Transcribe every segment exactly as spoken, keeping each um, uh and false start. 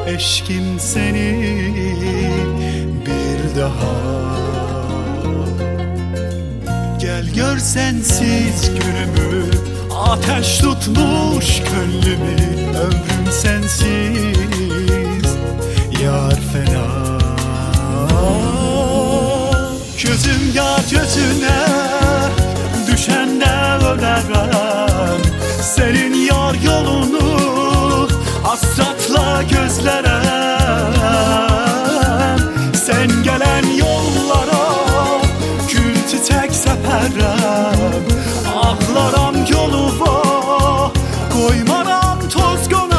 eşkim seni bir daha. Gel gör sensiz günümü, ateş tutmuş gönlümü. Ömrüm sensiz yar fena. Gözüm yar gözüne düşende ölerem. Senin yar yolunu hasratla gözlerem. Sen gelen yollara gül çiçek seperem. Ağlaram yoluma, koymaram toz gona.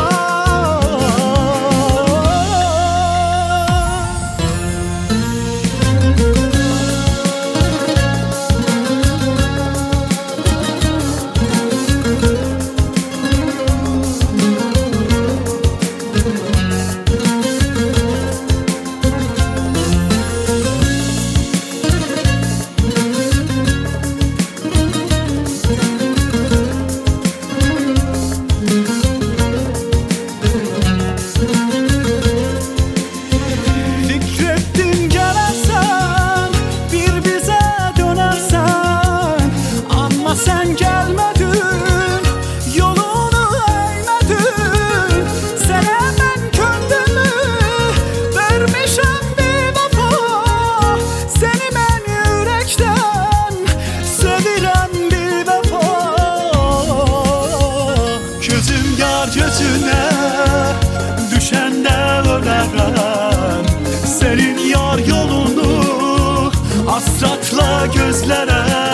Sen gelmedin, yolunu eğmedin. Sen hemen gönlümü vermişem bir vefa. Seni ben yürekten sevirem bir vefa. Gözüm yar gözüne düşende ölerem. Senin yar yolunu hasratla gözlerem.